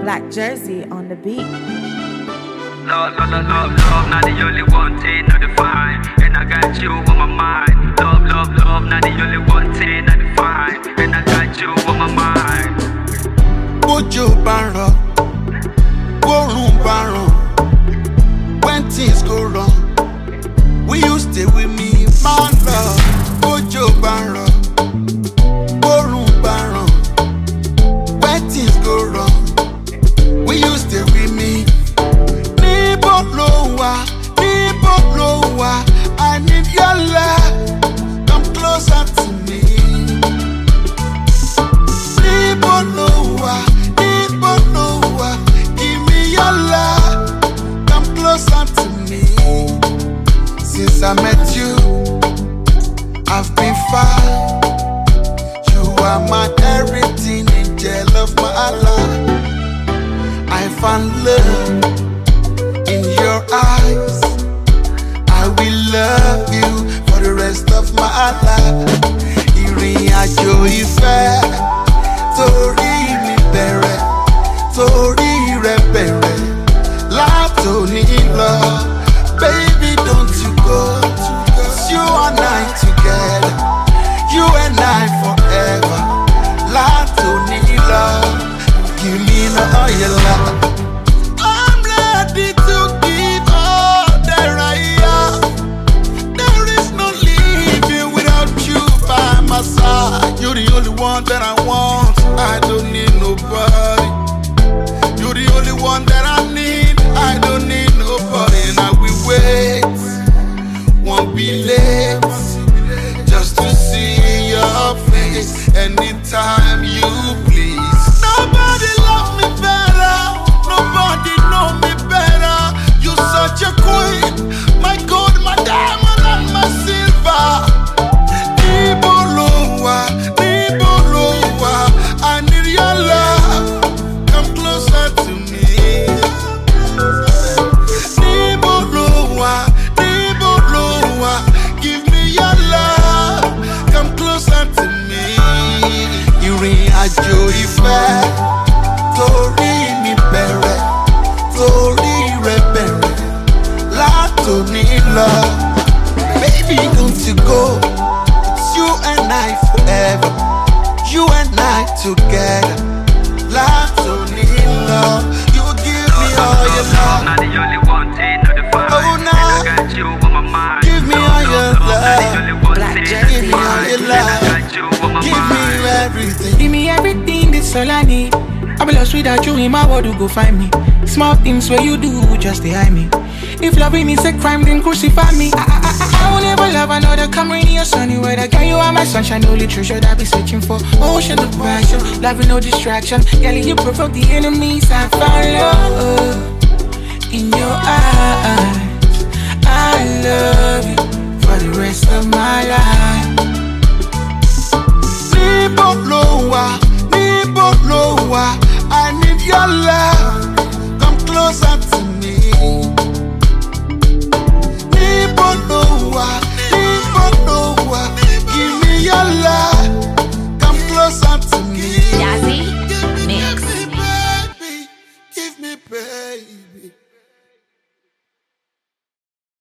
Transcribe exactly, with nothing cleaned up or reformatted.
Black Jersey on the beat. Love, love, love, love, love, not the only one thing, not the fine. And I got you on my mind. Love, love, love, not the only one thing, not the fine. And I got you on my mind. Bojo Barro, Borun Barro. When things go wrong, will you stay with me, my love? Bojo Barro, Borun Barro. When things go wrong, will you stay with me? Nibo lowa, Nibo lowa. I need your love. Come closer to me. Nibo lowa, Nibo lowa. Give me your love. Come closer to me. Since I met you, I've been far. You are my everything, angel of my life. I found love in your eyes. I will love you for the rest of my life. Ìrìn àjò ìfẹ́ torí mi bẹ̀rẹ̀, torí rẹ bẹ̀rẹ̀ látòní lọ. Baby, don't you go, 'cause you and I together, you and I forever. Látòní lọ, give me all your love. I'm ready to give all that I am. There is no living without you by my side. You're the only one that I want. I don't need nobody. You're the only one that I need. I don't need nobody. And I will wait, won't be late, just to see your face anytime you please. Nobody love me better. Nobody know me better. You're such a queen, my gold, my diamond, and my silver. Nibo lowa, Nibo lowa. I need your love. Come closer to me. Nibo lowa, Nibo lowa. Give me your love. Come closer to me. Ìrìn àjò ìfẹ́ torí mi bẹ̀rẹ̀, torí rẹ bẹ̀rẹ̀ látòní lọ. Baby, don't you go, it's you and I forever, you and I together. Látòní lọ, you give me all your love. Not the only one thing, not the fine. Oh, nah. And I got you on my mind. Give me all your love. Black Give Jersey me all on your the love. I got you on my Give me mind. everything. Give me everything, that's all I need. I be lost without you in my world, you go find me. Small things where you do, just behind me. If loving is a crime, then crucify me. I, I, I, I will never love another. Come rainy or sunny weather. Girl, you are my sunshine, only treasure that I be searching for. Ocean of passion, loving no distraction. Girl, you provoke the enemies. I found love in your eyes. I love you.